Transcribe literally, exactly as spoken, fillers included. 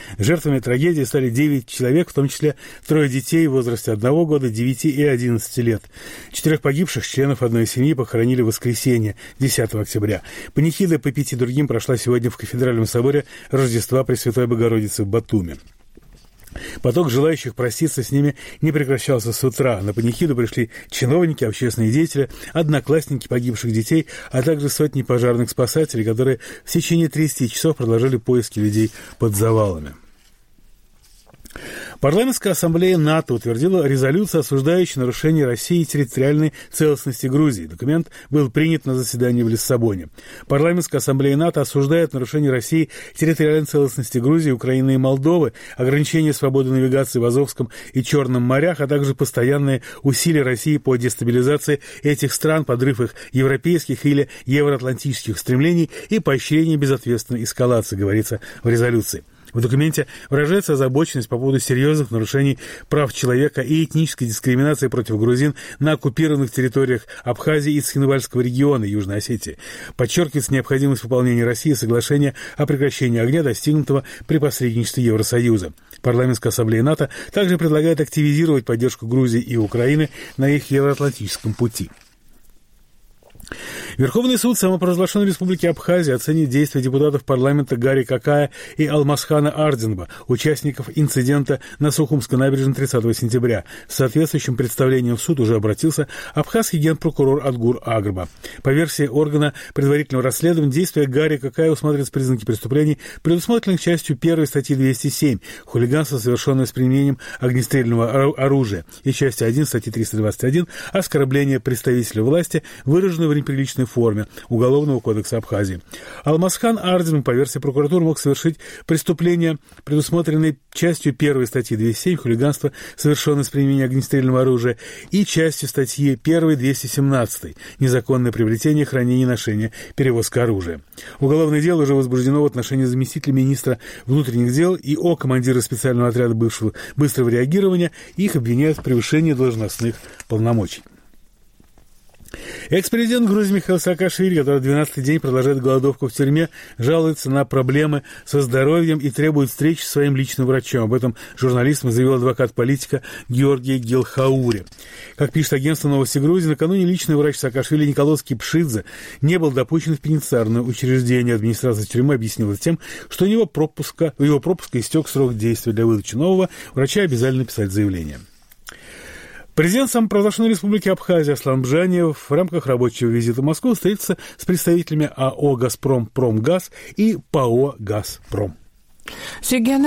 Жертвами трагедии стали девять человек, в том числе трое детей в возрасте одного года, девяти и одиннадцати лет. Четырех погибших членов одной семьи похоронили в воскресенье, десятого октября. Панихида по пяти другим прошла сегодня в кафедральном соборе Рождества Пресвятой Богородицы в Батуми. Поток желающих проститься с ними не прекращался с утра. На панихиду пришли чиновники, общественные деятели, одноклассники погибших детей, а также сотни пожарных спасателей, которые в течение тридцати часов продолжали поиски людей под завалами. Парламентская ассамблея НАТО утвердила резолюцию, осуждающую нарушение России территориальной целостности Грузии. Документ был принят на заседании в Лиссабоне. Парламентская ассамблея НАТО осуждает нарушение России территориальной целостности Грузии, Украины и Молдовы, ограничение свободы навигации в Азовском и Черном морях, а также постоянные усилия России по дестабилизации этих стран, подрыв их европейских или евроатлантических стремлений и поощрение безответственной эскалации, говорится в резолюции. В документе выражается озабоченность по поводу серьезных нарушений прав человека и этнической дискриминации против грузин на оккупированных территориях Абхазии и Цхинвальского региона Южной Осетии. Подчеркивается необходимость выполнения России соглашения о прекращении огня, достигнутого при посредничестве Евросоюза. Парламентская ассамблея НАТО также предлагает активизировать поддержку Грузии и Украины на их евроатлантическом пути. Верховный суд самопровозглашенной республики Абхазия оценит действия депутатов парламента Гарри Какая и Алмасхана Ардинба, участников инцидента на Сухумской набережной тридцатого сентября. С соответствующим представлением в суд уже обратился абхазский генпрокурор Адгур Агрба. По версии органа предварительного расследования, действия Гарри Какая усматриваются признаки преступлений, предусмотренных частью первой статьи двести семь «Хулиганство, совершенное с применением огнестрельного оружия» и частью один статьи триста двадцать один «Оскорбление представителя власти, выраженное в неприличной форме» Уголовного кодекса Абхазии. Алмасхан Ардин, по версии прокуратуры, мог совершить преступления, предусмотренные частью первой статьи двести семь «Хулиганство, совершенное с применением огнестрельного оружия» и частью статьи первой двести семнадцать «Незаконное приобретение, хранение, ношение, перевозка оружия». Уголовное дело уже возбуждено в отношении заместителя министра внутренних дел и о командира специального отряда бывшего быстрого реагирования. Их обвиняют в превышении должностных полномочий. Экс-президент Грузии Михаил Саакашвили, который двенадцатый день продолжает голодовку в тюрьме, жалуется на проблемы со здоровьем и требует встречи с своим личным врачом. Об этом журналистам заявил адвокат политика Георгий Гелхаури. Как пишет агентство «Новости Грузии», накануне личный врач Саакашвили Николос Кипшидзе не был допущен в пенитенциарное учреждение. Администрация тюрьмы объяснила тем, что у него пропуска, у его пропуска истек срок действия. Для выдачи нового врача обязали написать заявление. Президент самопровозглашенной республики Абхазия Аслан Бжаниев в рамках рабочего визита в Москву встретится с представителями АО «Газпром Промгаз» и ПАО «Газпром».